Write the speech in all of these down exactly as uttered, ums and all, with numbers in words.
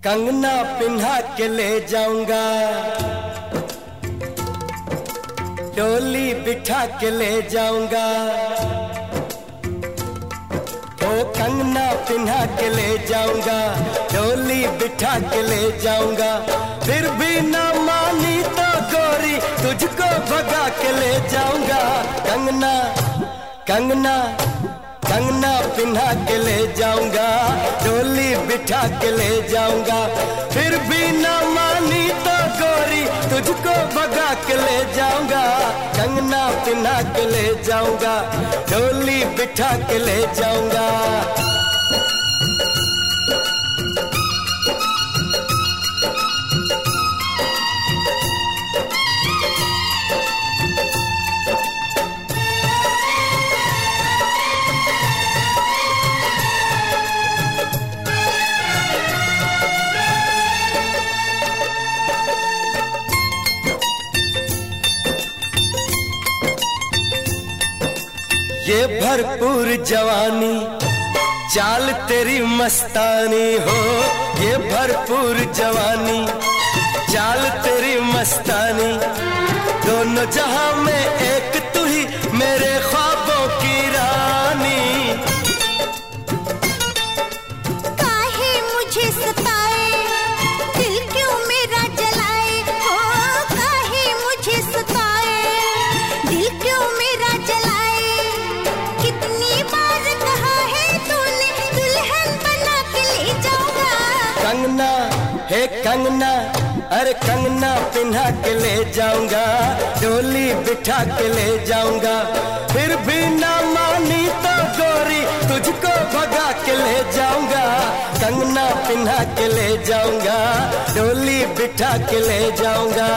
कंगना पिन्हा के ले जाऊंगा, डोली बिठा के ले जाऊंगा। ओ कंगना पिन्हा के ले जाऊंगा, डोली बिठा के ले जाऊंगा। फिर भी ना मानी तो गोरी तुझको भगा के ले जाऊंगा। कंगना कंगना कंगना पिन्हा के ले जाऊंगा, डोली बिठा के ले जाऊंगा। फिर भी ना मानी तो गोरी तुझको भगा के ले जाऊंगा। कंगना पिन्हा के ले जाऊंगा, डोली बिठा के ले जाऊंगा। ये भरपूर जवानी चाल तेरी मस्तानी हो, ये भरपूर जवानी चाल तेरी मस्तानी। दोनों जहां में एक तू ही मेरे ख्वाबों की रानी। काहे मुझे सताए, दिल क्यों मेरा जलाए। हो काहे मुझे सताए, दिल क्यों मेरा जलाए। कंगना हे कंगना, अरे कंगना पिन्हा के ले जाऊंगा, डोली बिठा के ले जाऊंगा। फिर भी ना मानी तो गोरी तुझको भगा के ले जाऊंगा। कंगना पिन्हा के ले जाऊंगा, डोली बिठा के ले जाऊंगा।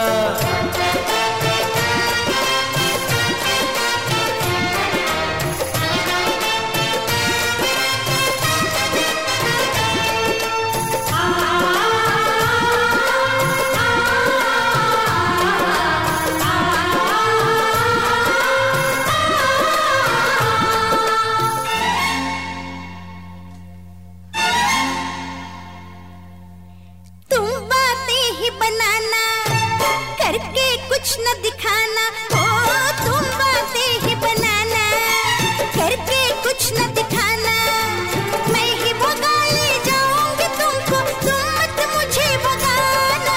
कुछ न दिखाना हो, तुम बातें ही बनाना, करके कुछ न दिखाना। मैं ही भगा ले जाऊंगी तुमको, तुम मत मुझे भगाना।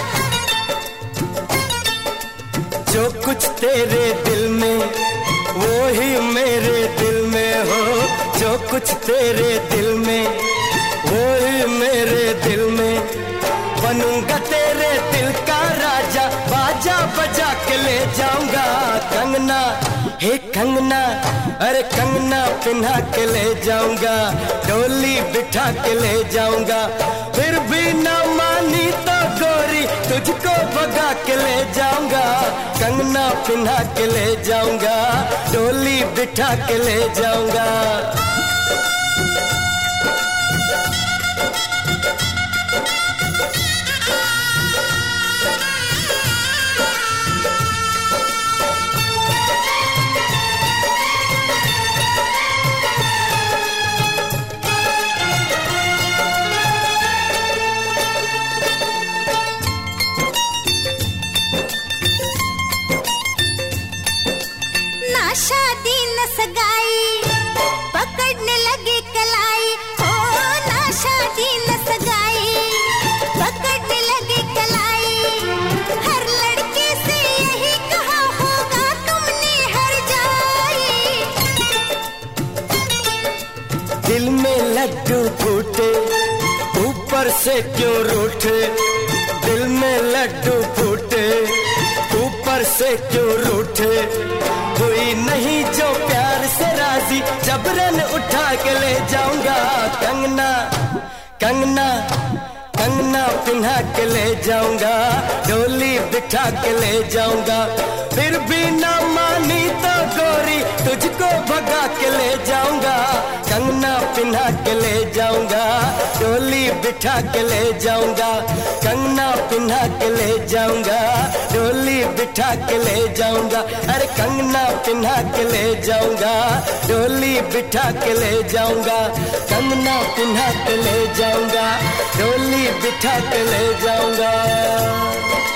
जो कुछ तेरे दिल में वो ही मेरे दिल में हो, जो कुछ तेरे दिल में वो ही मेरे दिल में। बनूंगा तेरे दिल का राजा, बाजा बजा के ले जाऊंगा। कंगना हे कंगना, अरे कंगना पिन्हा के ले जाऊंगा, डोली बिठा के ले जाऊंगा। फिर भी ना मानी तो गोरी तुझको भगा के ले जाऊंगा। कंगना पिन्हा के ले जाऊंगा, डोली बिठा के ले जाऊंगा। शादी न सगाई पकड़ने लगे कलाई। हो ना शादी न सगाई पकड़ने लगे कलाई। हर लड़के से यही कहा होगा तुमने हर जाई। दिल में लड्डू फूटे ऊपर से क्यों रूठे, दिल में लड्डू फूटे ऊपर से क्यों रूठे। कोई नहीं जो प्यार से राजी, जबरन उठा के ले जाऊंगा। कंगना कंगना कंगना पिन्हा के ले जाऊंगा, डोली बिठा के ले जाऊंगा। फिर भी ना मानी तो गोरी तुझको भगा के ले जाऊंगा। कंगना पिन्हा के ले जाऊंगा, डोली बिठा के ले जाऊंगा, कंगना पिन्हा के ले जाऊंगा, डोली बिठा के ले जाऊंगा, अरे कंगना पिन्हा के ले जाऊंगा, डोली बिठा के ले जाऊंगा, कंगना पिन्हा के ले जाऊंगा, डोली बिठा के ले जाऊंगा।